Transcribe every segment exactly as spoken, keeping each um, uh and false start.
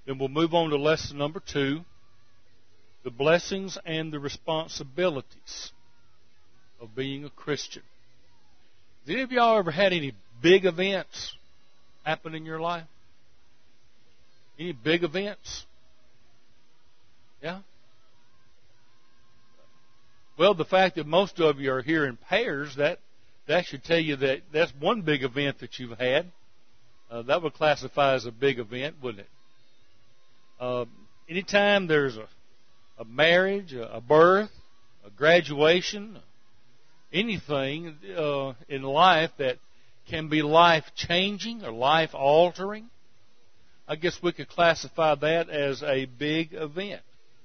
Then we'll move on to lesson number two, the blessings and the responsibilities of being a Christian. Has any of y'all ever had any big events happen in your life? Any big events? Yeah? Well, the fact that most of you are here in pairs, that, that should tell you that that's one big event that you've had. Uh, that would classify as a big event, wouldn't it? Uh, anytime there's a, a marriage, a, a birth, a graduation, anything uh, in life that can be life-changing or life-altering, I guess we could classify that as a big event.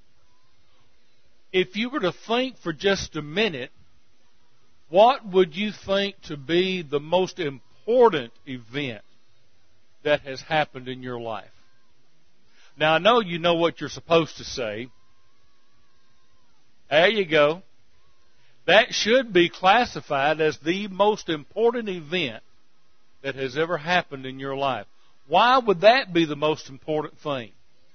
If you were to think for just a minute, what would you think to be the most important event that has happened in your life? Now, I know you know what you're supposed to say. There you go. That should be classified as the most important event that has ever happened in your life. Why would that be the most important thing?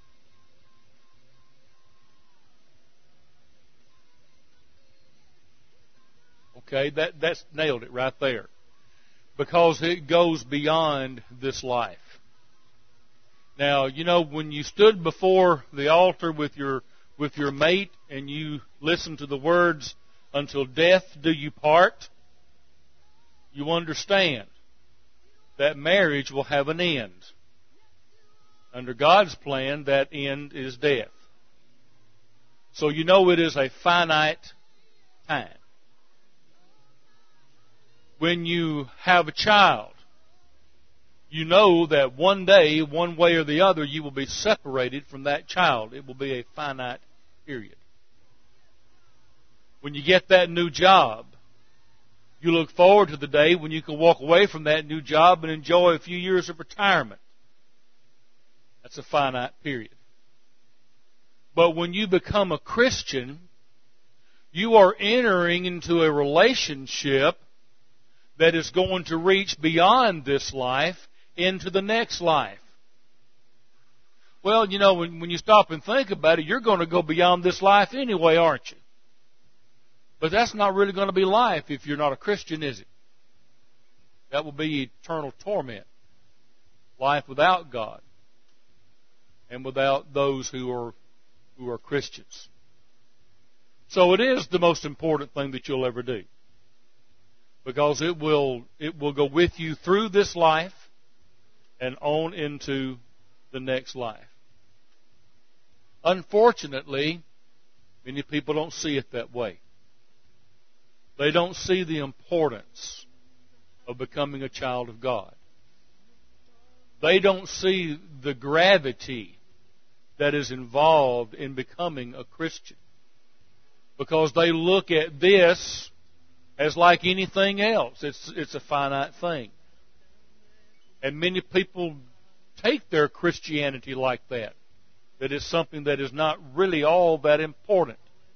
Okay, that, that's nailed it right there. Because it goes beyond this life. Now, you know, when you stood before the altar with your with your mate and you listened to the words, "Until death do you part," you understand that marriage will have an end. Under God's plan, that end is death. So you know it is a finite time. When you have a child, you know that one day, one way or the other, you will be separated from that child. It will be a finite period. When you get that new job, you look forward to the day when you can walk away from that new job and enjoy a few years of retirement. That's a finite period. But when you become a Christian, you are entering into a relationship that is going to reach beyond this life into the next life. Well, you know, when, when you stop and think about it, you're going to go beyond this life anyway, aren't you? But that's not really going to be life if you're not a Christian, is it? That will be eternal torment. Life without God. And without those who are who are Christians. So it is the most important thing that you'll ever do. Because it will it will go with you through this life and on into the next life. Unfortunately, many people don't see it that way. They don't see the importance of becoming a child of God. They don't see the gravity that is involved in becoming a Christian. Because they look at this as like anything else. It's, it's a finite thing. And many people take their Christianity like that. That it's something that is not really all that important.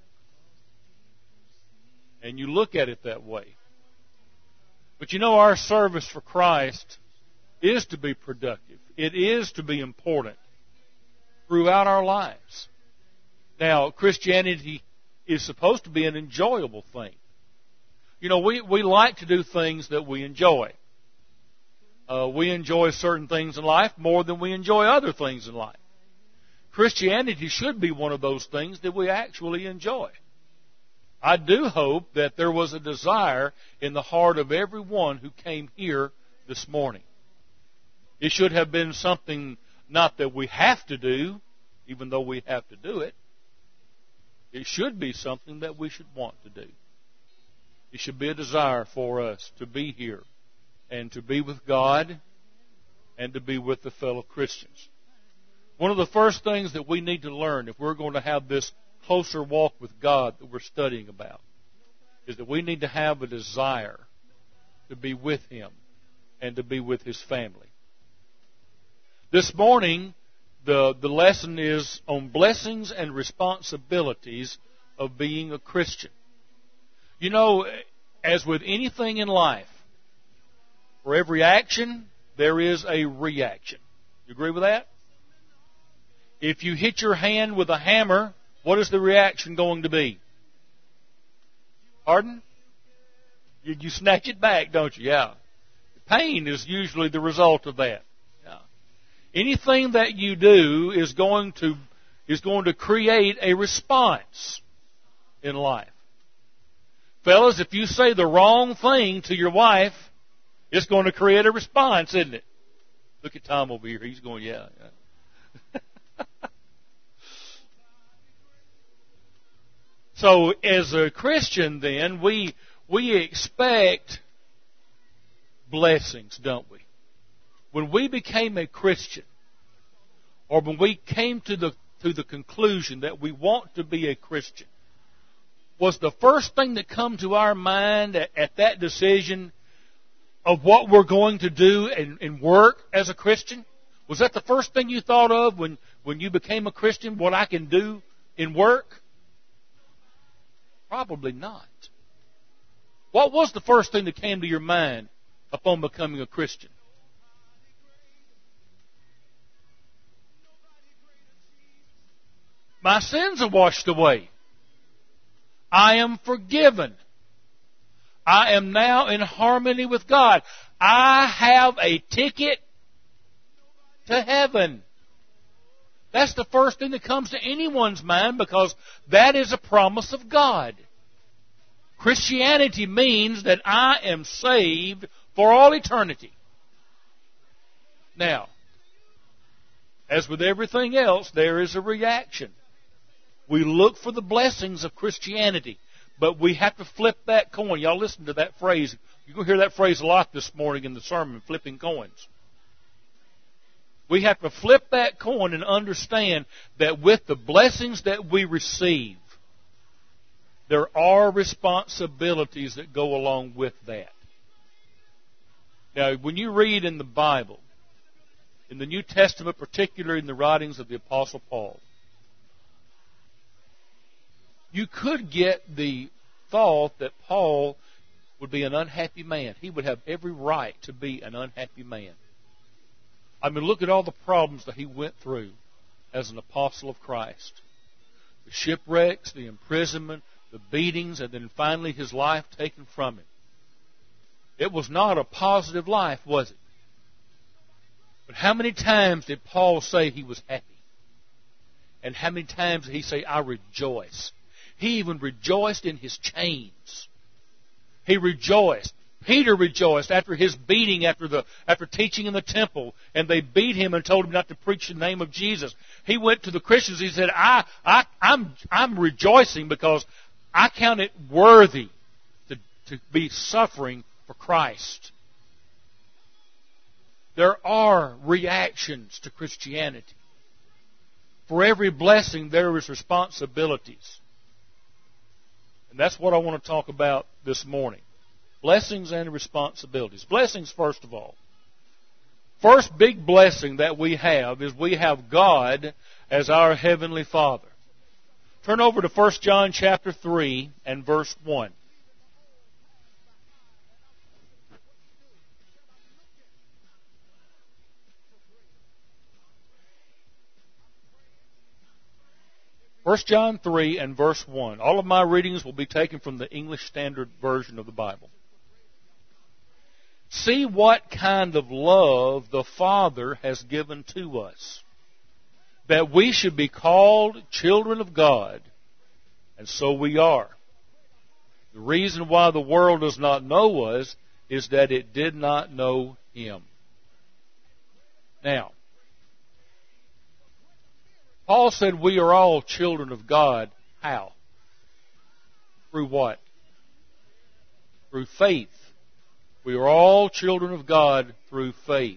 And you look at it that way. But you know, our service for Christ is to be productive. It is to be important throughout our lives. Now, Christianity is supposed to be an enjoyable thing. You know, we, we like to do things that we enjoy. Uh, we enjoy certain things in life more than we enjoy other things in life. Christianity should be one of those things that we actually enjoy. I do hope that there was a desire in the heart of everyone who came here this morning. It should have been something not that we have to do, even though we have to do it. It should be something that we should want to do. It should be a desire for us to be here and to be with God and to be with the fellow Christians. One of the first things that we need to learn if we're going to have this closer walk with God that we're studying about is that we need to have a desire to be with Him and to be with His family. This morning, the, the lesson is on blessings and responsibilities of being a Christian. You know, as with anything in life, for every action, there is a reaction. You agree with that? If you hit your hand with a hammer, what is the reaction going to be? Pardon? You, you snatch it back, don't you? Yeah. Pain is usually the result of that. Yeah. Anything that you do is going to is going to create a response in life. Fellas, if you say the wrong thing to your wife, it's going to create a response, isn't it? Look at Tom over here. He's going, yeah, yeah. So, as a Christian, then, we we expect blessings, don't we? When we became a Christian, or when we came to the to the conclusion that we want to be a Christian, was the first thing that come to our mind at, at that decision of what we're going to do and, and work as a Christian? Was that the first thing you thought of when, when you became a Christian, what I can do in work? Probably not. What was the first thing that came to your mind upon becoming a Christian? My sins are washed away. I am forgiven. I am now in harmony with God. I have a ticket to heaven. That's the first thing that comes to anyone's mind because that is a promise of God. Christianity means that I am saved for all eternity. Now, as with everything else, there is a reaction. We look for the blessings of Christianity, but we have to flip that coin. Y'all listen to that phrase. You're going to hear that phrase a lot this morning in the sermon, flipping coins. We have to flip that coin and understand that with the blessings that we receive, there are responsibilities that go along with that. Now, when you read in the Bible, in the New Testament, particularly in the writings of the Apostle Paul, you could get the thought that Paul would be an unhappy man. He would have every right to be an unhappy man. I mean, look at all the problems that he went through as an apostle of Christ. The shipwrecks, the imprisonment, the beatings, and then finally his life taken from him. It was not a positive life, was it? But how many times did Paul say he was happy? And how many times did he say, I rejoice? He even rejoiced in his chains. He rejoiced. Peter rejoiced after his beating, after the after teaching in the temple, and they beat him and told him not to preach the name of Jesus. He went to the Christians. He said, I, I, I'm, I'm rejoicing because I count it worthy to, to be suffering for Christ. There are reactions to Christianity. For every blessing, there is responsibilities. And that's what I want to talk about this morning. Blessings and responsibilities. Blessings, first of all. First big blessing that we have is we have God as our Heavenly Father. Turn over to First John chapter three and verse one. First John three and verse one. All of my readings will be taken from the English Standard Version of the Bible. See what kind of love the Father has given to us, that we should be called children of God, and so we are. The reason why the world does not know us is that it did not know Him. Now, Paul said we are all children of God. How? Through what? Through faith. We are all children of God through faith.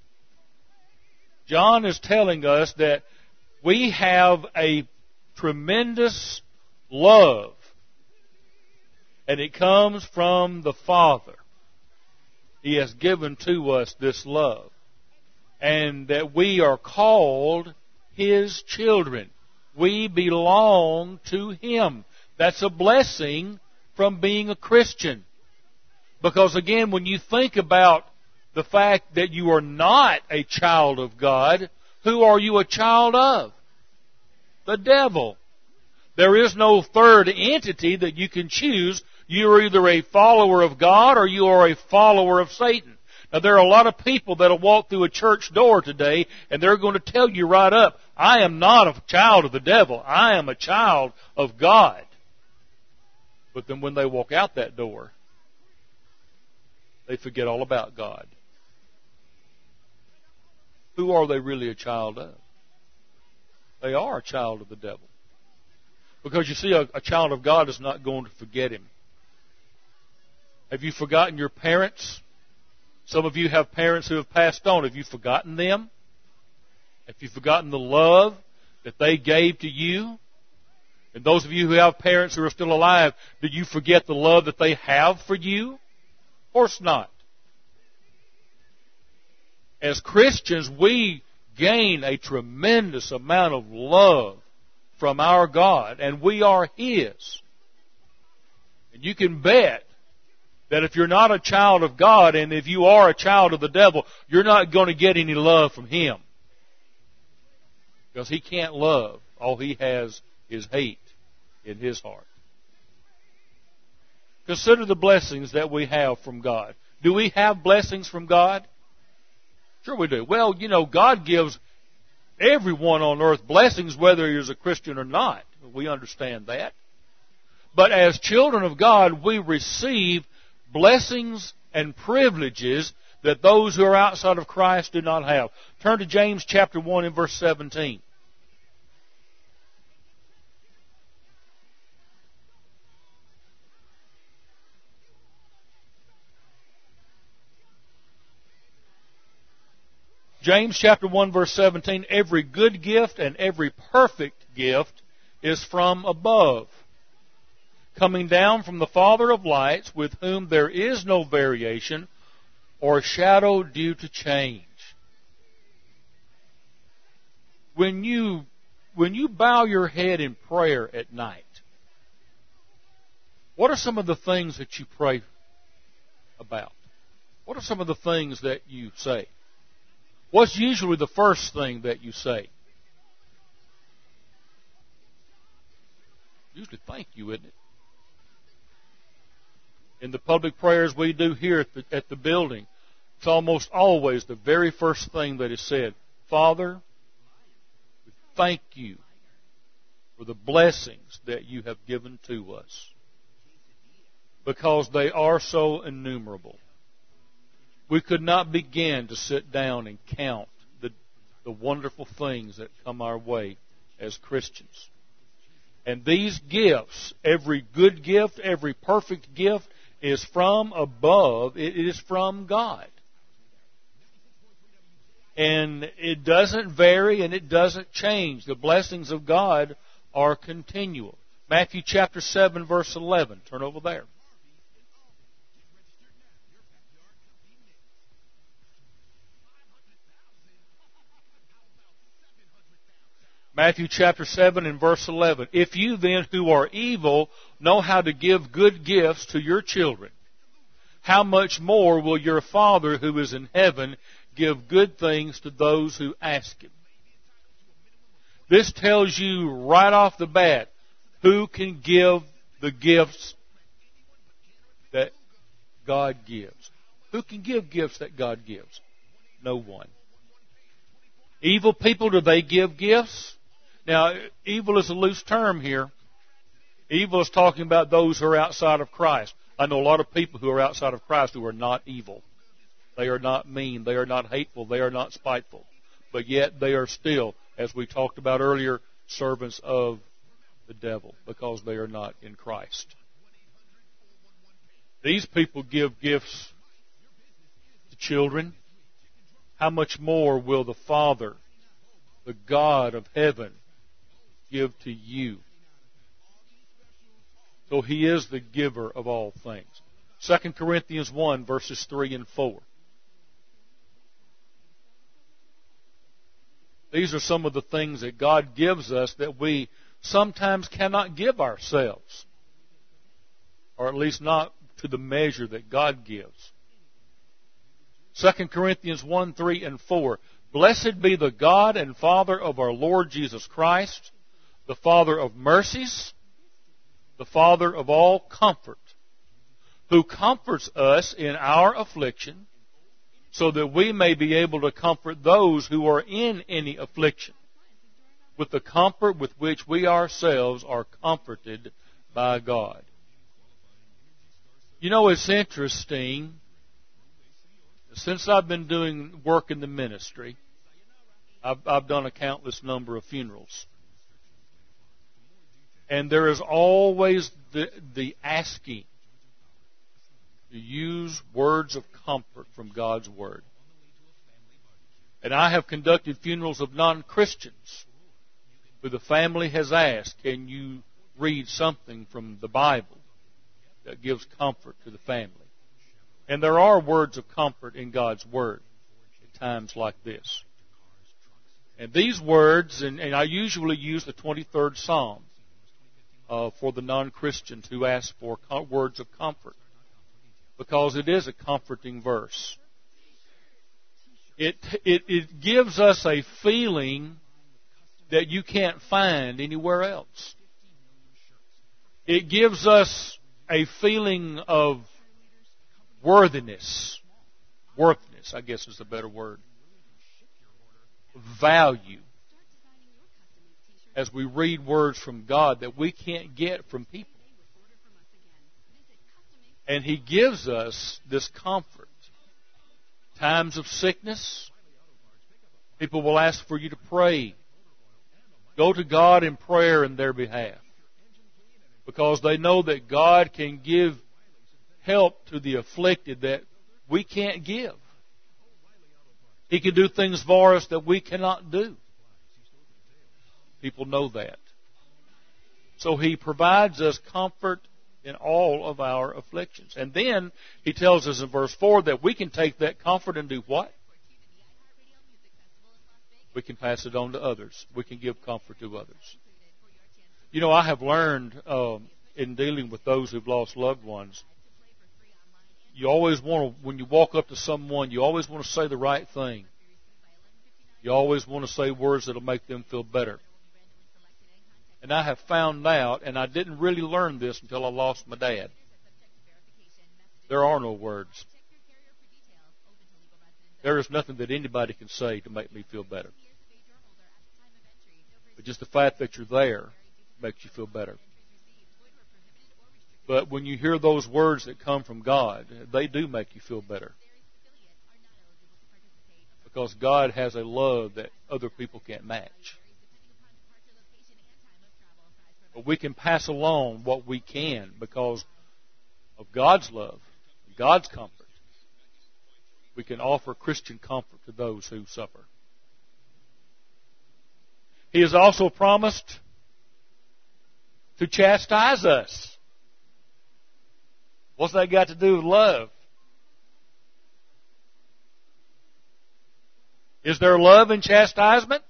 John is telling us that we have a tremendous love, and it comes from the Father. He has given to us this love, and that we are called His children. We belong to Him. That's a blessing from being a Christian. Because again, when you think about the fact that you are not a child of God, who are you a child of? the devil. There is no third entity that you can choose. You are either a follower of God or you are a follower of Satan. Now, there are a lot of people that will walk through a church door today, and they're going to tell you right up, I am not a child of the devil. I am a child of God. But then when they walk out that door, they forget all about God. Who are they really a child of? They are a child of the devil. Because you see, a, a child of God is not going to forget him. Have you forgotten your parents? Some of you have parents who have passed on. Have you forgotten them? Have you forgotten the love that they gave to you? And those of you who have parents who are still alive, did you forget the love that they have for you? Of course not. As Christians, we gain a tremendous amount of love from our God, and we are His. And you can bet that if you're not a child of God, and if you are a child of the devil, you're not going to get any love from Him. Because He can't love. All He has is hate in His heart. Consider the blessings that we have from God. Do we have blessings from God? Sure we do. Well, you know, God gives everyone on earth blessings, whether you're a Christian or not. We understand that. But as children of God, we receive blessings and privileges that those who are outside of Christ do not have. Turn to James chapter one and verse seventeen. James chapter one verse seventeen, every good gift and every perfect gift is from above, coming down from the Father of lights, with whom there is no variation or shadow due to change. When you, when you bow your head in prayer at night, what are some of the things that you pray about? What are some of the things that you say? What's usually the first thing that you say? Usually thank you, isn't it? In the public prayers we do here at the, at the building, it's almost always the very first thing that is said. Father, we thank you for the blessings that you have given to us, because they are so innumerable. We could not begin to sit down and count the, the wonderful things that come our way as Christians. And these gifts, every good gift, every perfect gift, is from above. It is from God. And it doesn't vary and it doesn't change. The blessings of God are continual. Matthew chapter seven, verse eleven. Turn over there. Matthew chapter seven and verse eleven. If you then who are evil know how to give good gifts to your children, how much more will your Father who is in heaven give good things to those who ask Him? This tells you right off the bat who can give the gifts that God gives. Who can give gifts that God gives? No one. Evil people, do they give gifts? Now, evil is a loose term here. Evil is talking about those who are outside of Christ. I know a lot of people who are outside of Christ who are not evil. They are not mean. They are not hateful. They are not spiteful. But yet they are still, as we talked about earlier, servants of the devil, because they are not in Christ. These people give gifts to children. How much more will the Father, the God of heaven, give to you? So He is the giver of all things. Second Corinthians one, verses three and four. These are some of the things that God gives us that we sometimes cannot give ourselves, or at least not to the measure that God gives. Second Corinthians one, three and four. Blessed be the God and Father of our Lord Jesus Christ, the Father of mercies, the Father of all comfort, who comforts us in our affliction, so that we may be able to comfort those who are in any affliction, with the comfort with which we ourselves are comforted by God. You know, it's interesting. Since I've been doing work in the ministry, I've, I've done a countless number of funerals. And there is always the, the asking to use words of comfort from God's Word. And I have conducted funerals of non-Christians who the family has asked, can you read something from the Bible that gives comfort to the family? And there are words of comfort in God's Word at times like this. And these words, and, and I usually use the twenty-third Psalm uh, for the non-Christians who ask for com- words of comfort, because it is a comforting verse. It, it, it gives us a feeling that you can't find anywhere else. It gives us a feeling of worthiness. Worthiness, I guess is the better word. Value. As we read words from God that we can't get from people. And He gives us this comfort. Times of sickness, people will ask for you to pray. Go to God in prayer in their behalf, because they know that God can give help to the afflicted that we can't give. He can do things for us that we cannot do. People know that. So He provides us comfort in all of our afflictions. And then He tells us in verse four that we can take that comfort and do what? We can pass it on to others. We can give comfort to others. You know, I have learned um, in dealing with those who've lost loved ones, you always want to, when you walk up to someone, you always want to say the right thing. You always want to say words that will make them feel better. And I have found out, and I didn't really learn this until I lost my dad, there are no words. There is nothing that anybody can say to make me feel better. But just the fact that you're there makes you feel better. But when you hear those words that come from God, they do make you feel better. Because God has a love that other people can't match. But we can pass along what we can because of God's love, God's comfort. We can offer Christian comfort to those who suffer. He has also promised to chastise us. What's that got to do with love? Is there love in chastisement?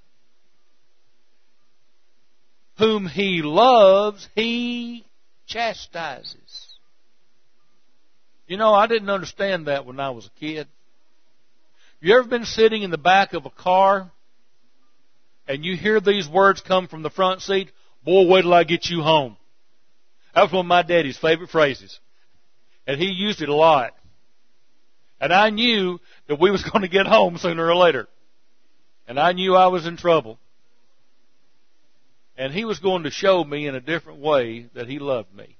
Whom He loves, He chastises. You know, I didn't understand that when I was a kid. You ever been sitting in the back of a car and you hear these words come from the front seat? Boy, wait till I get you home. That was one of my daddy's favorite phrases. And he used it a lot. And I knew that we was going to get home sooner or later. And I knew I was in trouble. And He was going to show me in a different way that He loved me.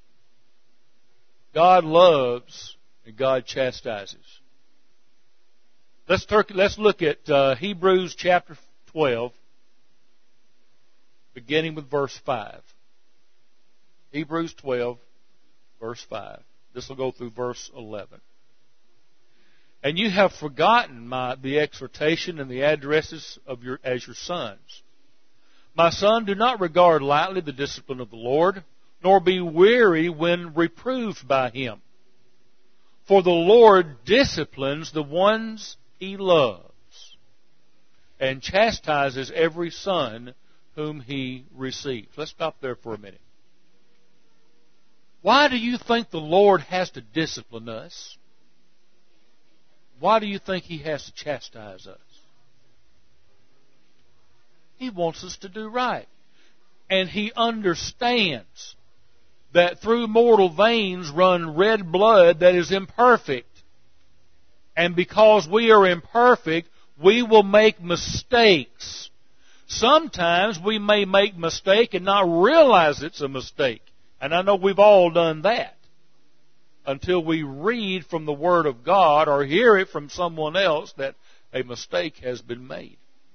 God loves and God chastises. Let's, turk, let's look at uh, Hebrews chapter twelve, beginning with verse five. Hebrews twelve, verse five. This will go through verse eleven. And you have forgotten my, the exhortation and the addresses of your as your sons. My son, do not regard lightly the discipline of the Lord, nor be weary when reproved by Him. For the Lord disciplines the ones He loves, and chastises every son whom He receives. Let's stop there for a minute. Why do you think the Lord has to discipline us? Why do you think He has to chastise us? He wants us to do right. and He understands that through mortal veins run red blood that is imperfect. And because we are imperfect, we will make mistakes. Sometimes we may make a mistake and not realize it's a mistake. And I know we've all done that. Until we read from the Word of God or hear it from someone else that a mistake has been made.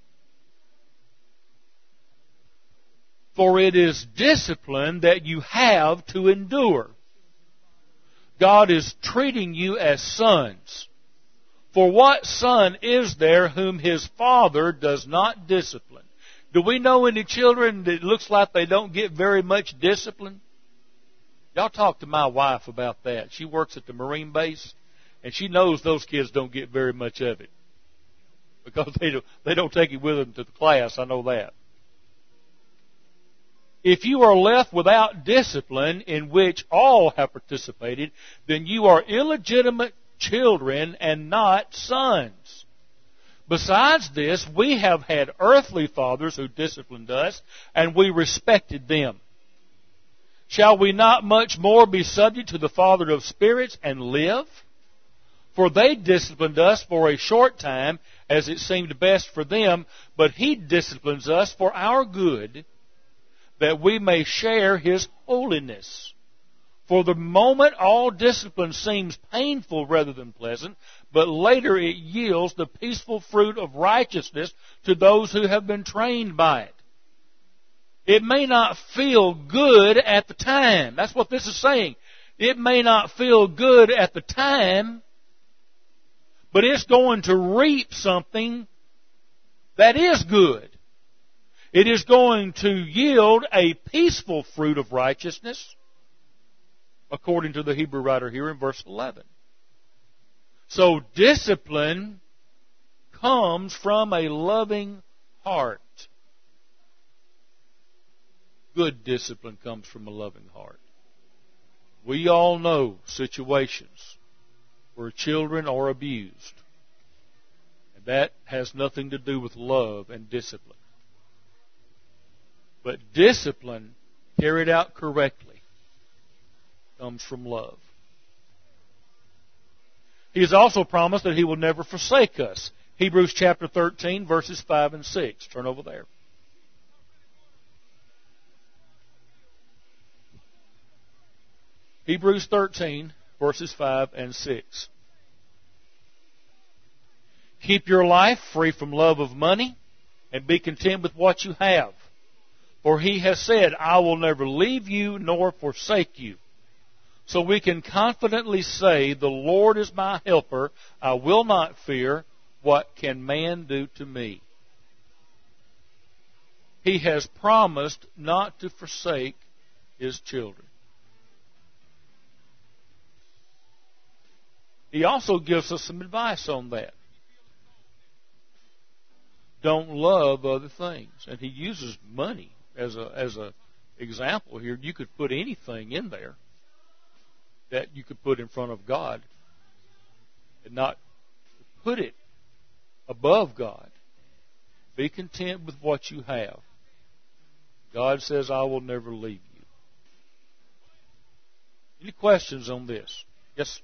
For it is discipline that you have to endure. God is treating you as sons. For what son is there whom his father does not discipline? Do we know any children that looks like they don't get very much discipline? Y'all talk to my wife about that. She works at the Marine base, and she knows those kids don't get very much of it. Because they don't, they don't take it with them to the class, I know that. If you are left without discipline in which all have participated, then you are illegitimate children and not sons. Besides this, we have had earthly fathers who disciplined us, and we respected them. Shall we not much more be subject to the Father of spirits and live? For they disciplined us for a short time, as it seemed best for them, but He disciplines us for our good, that we may share His holiness. For the moment all discipline seems painful rather than pleasant, but later it yields the peaceful fruit of righteousness to those who have been trained by it. It may not feel good at the time. That's what this is saying. It may not feel good at the time, but it's going to reap something that is good. It is going to yield a peaceful fruit of righteousness, according to the Hebrew writer here in verse eleven. So discipline comes from a loving heart. Good discipline comes from a loving heart. We all know situations where children are abused. And that has nothing to do with love and discipline. But discipline, carried out correctly, comes from love. He has also promised that He will never forsake us. Hebrews chapter thirteen, verses five and six. Turn over there. Hebrews thirteen, verses five and six. Keep your life free from love of money, and be content with what you have. For He has said, I will never leave you nor forsake you. So we can confidently say, the Lord is my helper. I will not fear. What can man do to me? He has promised not to forsake His children. He also gives us some advice on that. Don't love other things. And He uses money as a as a example here. You could put anything in there that you could put in front of God and not put it above God. Be content with what you have. God says, I will never leave you. Any questions on this? Yes?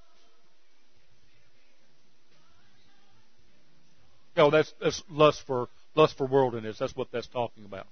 No, that's, that's lust for lust for worldliness. That's what that's talking about.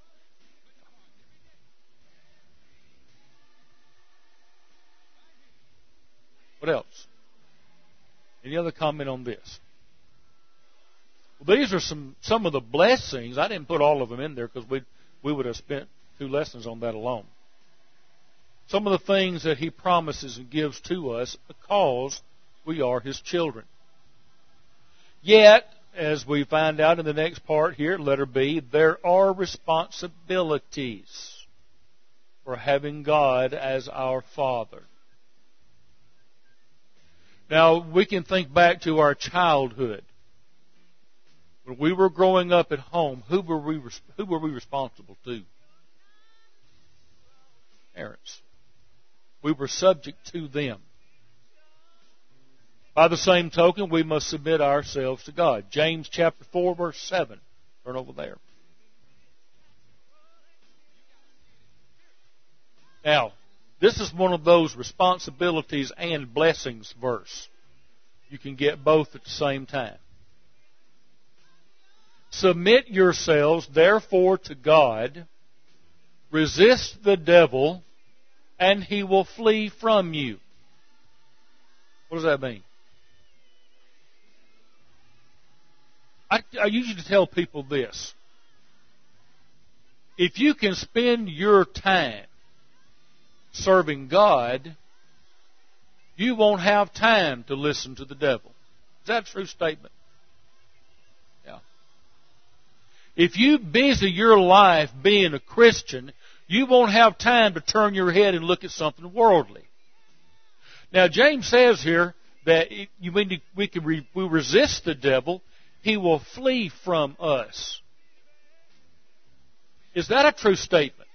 What else? Any other comment on this? Well, these are some, some of the blessings. I didn't put all of them in there because we we would have spent two lessons on that alone. Some of the things that He promises and gives to us because we are His children. Yet, as we find out in the next part here, letter B, there are responsibilities for having God as our Father. Now, we can think back to our childhood. When we were growing up at home, who were we, who were we responsible to? Parents. We were subject to them. By the same token, we must submit ourselves to God. James chapter four, verse seven. Turn over there. Now, this is one of those responsibilities and blessings verse. You can get both at the same time. Submit yourselves, therefore, to God. Resist the devil, and he will flee from you. What does that mean? I, I usually tell people this. If you can spend your time serving God, you won't have time to listen to the devil. Is that a true statement? Yeah. If you busy your life being a Christian, you won't have time to turn your head and look at something worldly. Now, James says here that you mean we can re, we resist the devil, he will flee from us. Is that a true statement?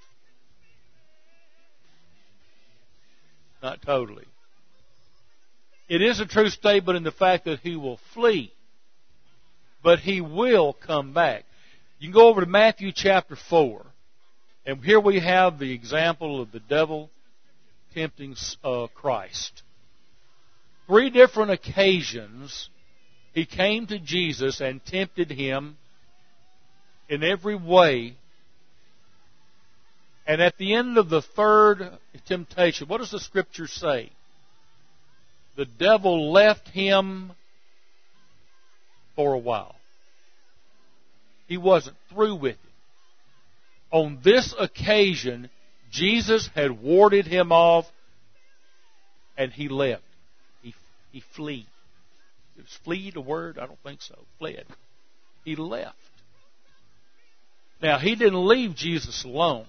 Not totally. It is a true statement in the fact that he will flee, but he will come back. You can go over to Matthew chapter four, and here we have the example of the devil tempting uh, Christ. Three different occasions he came to Jesus and tempted him in every way. And at the end of the third temptation, what does the Scripture say? The devil left him for a while. He wasn't through with it. On this occasion, Jesus had warded him off, and he left. He, he fled. Is fleed a word? I don't think so. Fled. He left. Now, he didn't leave Jesus alone.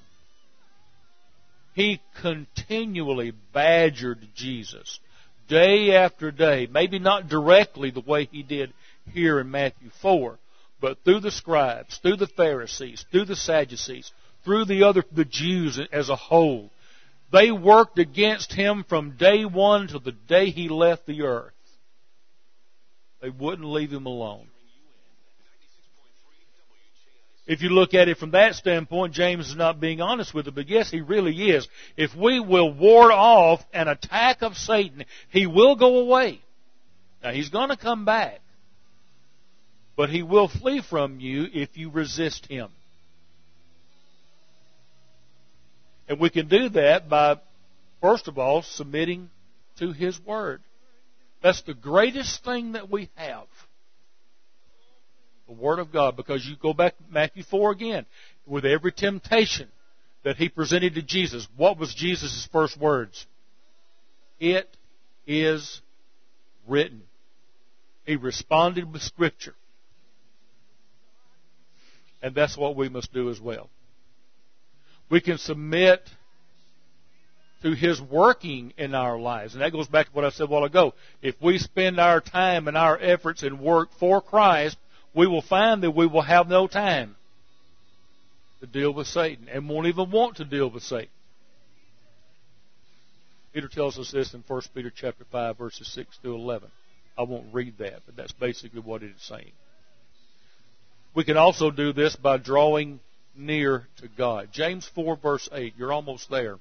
He continually badgered Jesus day after day. Maybe not directly the way he did here in Matthew four, but through the scribes, through the Pharisees, through the Sadducees, through the other the Jews as a whole. They worked against him from day one to the day he left the earth. They wouldn't leave him alone. If you look at it from that standpoint, James is not being honest with it, but yes, he really is. If we will ward off an attack of Satan, he will go away. Now, he's going to come back, but he will flee from you if you resist him. And we can do that by, first of all, submitting to his word. That's the greatest thing that we have. The Word of God. Because you go back to Matthew four again. With every temptation that he presented to Jesus, what was Jesus' first words? It is written. He responded with Scripture. And that's what we must do as well. We can submit to his working in our lives. And that goes back to what I said a while ago. If we spend our time and our efforts and work for Christ, we will find that we will have no time to deal with Satan and won't even want to deal with Satan. Peter tells us this in First Peter chapter five, verses six through eleven. I won't read that, but that's basically what it is saying. We can also do this by drawing near to God. James four, verse eight. You're almost there.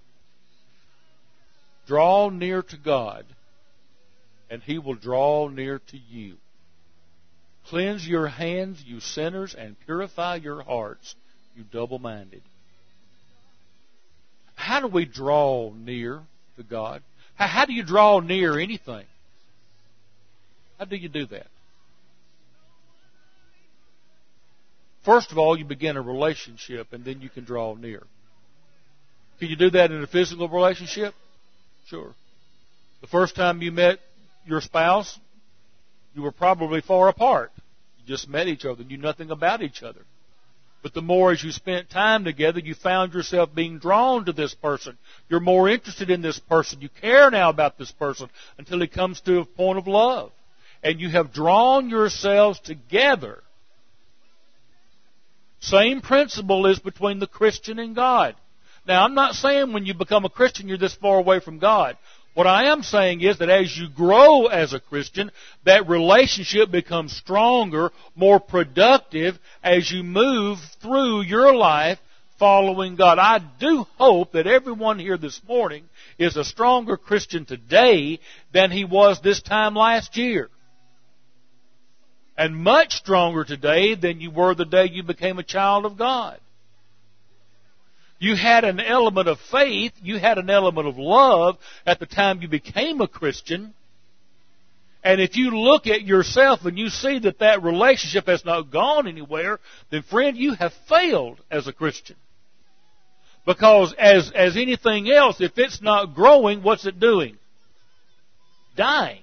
Draw near to God, and he will draw near to you. Cleanse your hands, you sinners, and purify your hearts, you double-minded. How do we draw near to God? How, how do you draw near anything? How do you do that? First of all, you begin a relationship, and then you can draw near. Can you do that in a physical relationship? Sure. The first time you met your spouse, you were probably far apart. You just met each other, knew nothing about each other. But the more as you spent time together, you found yourself being drawn to this person. You're more interested in this person. You care now about this person until it comes to a point of love. And you have drawn yourselves together. Same principle is between the Christian and God. Now, I'm not saying when you become a Christian you're this far away from God. What I am saying is that as you grow as a Christian, that relationship becomes stronger, more productive as you move through your life following God. I do hope that everyone here this morning is a stronger Christian today than he was this time last year. And much stronger today than you were the day you became a child of God. You had an element of faith, you had an element of love at the time you became a Christian. And if you look at yourself and you see that that relationship has not gone anywhere, then friend, you have failed as a Christian. Because as, as anything else, if it's not growing, what's it doing? Dying.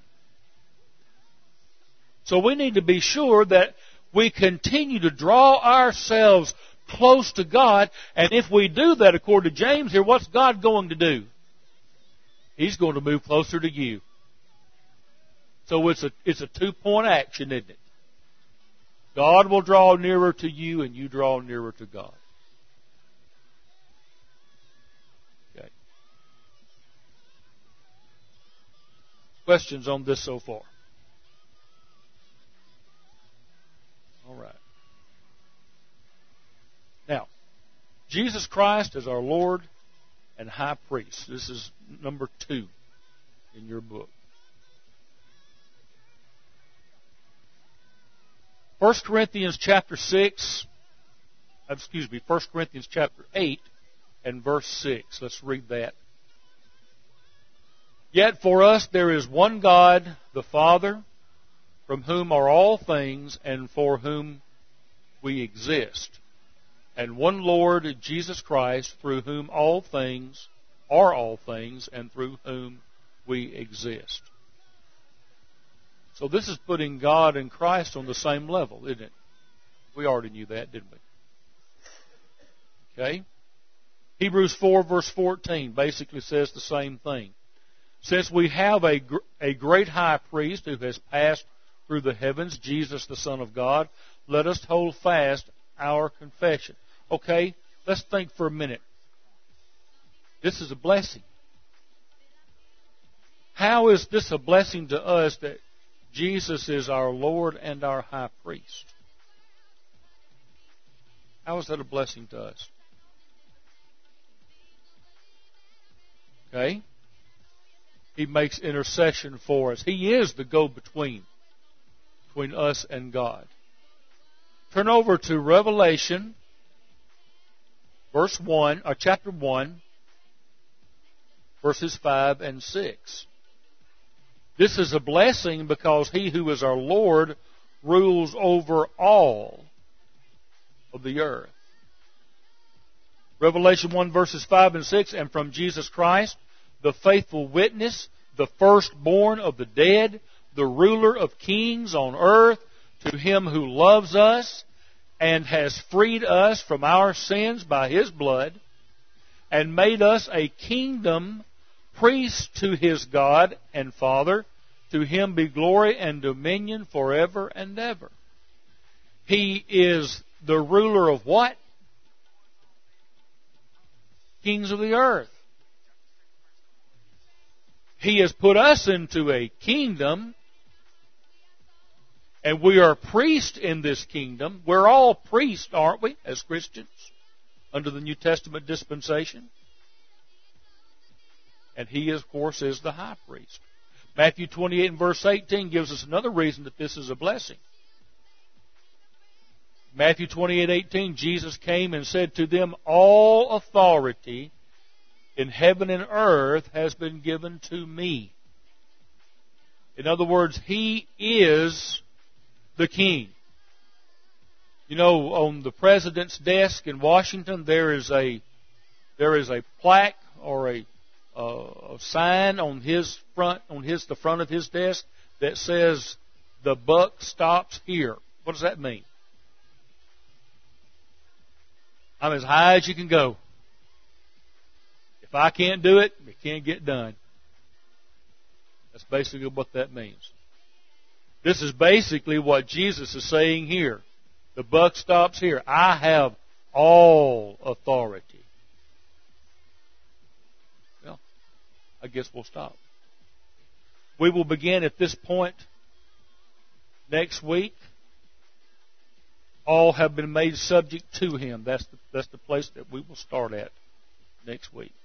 So we need to be sure that we continue to draw ourselves close to God. And if we do that, according to James here, what's God going to do? He's going to move closer to you. So it's a, it's a two-point action, isn't it? God will draw nearer to you and you draw nearer to God. Okay. Questions on this so far? All right. Now, Jesus Christ is our Lord and High Priest. This is number two in your book. First Corinthians chapter six, excuse me, First Corinthians chapter eight and verse six. Let's read that. Yet for us there is one God, the Father, from whom are all things and for whom we exist, and one Lord, Jesus Christ, through whom all things are all things and through whom we exist. So this is putting God and Christ on the same level, isn't it? We already knew that, didn't we? Okay? Hebrews four verse fourteen basically says the same thing. Since we have a, a great high priest who has passed through the heavens, Jesus the Son of God, let us hold fast our confession. Okay, let's think for a minute. This is a blessing. How is this a blessing to us that Jesus is our Lord and our high priest? How is that a blessing to us? Okay? He makes intercession for us. He is the go-between between us and God. Turn over to Revelation, verse one, or chapter one, verses five and six. This is a blessing because He who is our Lord rules over all of the earth. Revelation one verses five and six, and from Jesus Christ, the faithful witness, the firstborn of the dead, the ruler of kings on earth, to Him who loves us and has freed us from our sins by His blood, and made us a kingdom, priests to His God and Father. To Him be glory and dominion forever and ever. He is the ruler of what? Kings of the earth. He has put us into a kingdom, and we are priests in this kingdom. We're all priests, aren't we, as Christians, under the New Testament dispensation? And He, of course, is the high priest. Matthew twenty-eight and verse eighteen gives us another reason that this is a blessing. Matthew twenty-eight eighteen, Jesus came and said to them, all authority in heaven and earth has been given to me. In other words, He is the King. You know, on the President's desk in Washington, there is a there is a plaque or a, uh, a sign on his front, on his the front of his desk that says, "The buck stops here." What does that mean? I'm as high as you can go. If I can't do it, it can't get done. That's basically what that means. This is basically what Jesus is saying here. The buck stops here. I have all authority. Well, I guess we'll stop. We will begin at this point next week. all have been made subject to Him. That's the, that's the place that we will start at next week.